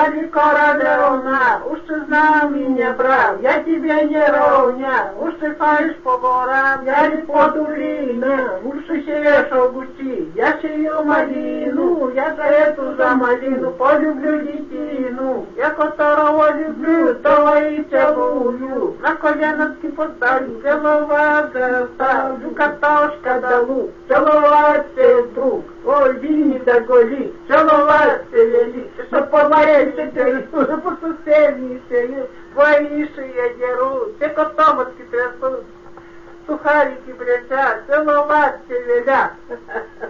далеко родная, уж ты знал меня, брат, я тебе не ровня, уж ты ходишь по горам, я не по долинам, уж ты сеешь огурцы, я сею малину, я за эту за малину полюблю детину, я которого люблю, того и целую, на коленочки поставлю, целовать заставлю, картошка долу, целоваться вдруг, ой, вини да голи, целоваться вели, что помаленьше по соседней сею, воиши я деру, все котомочки трясут, сухарики брячат, целоваться велят.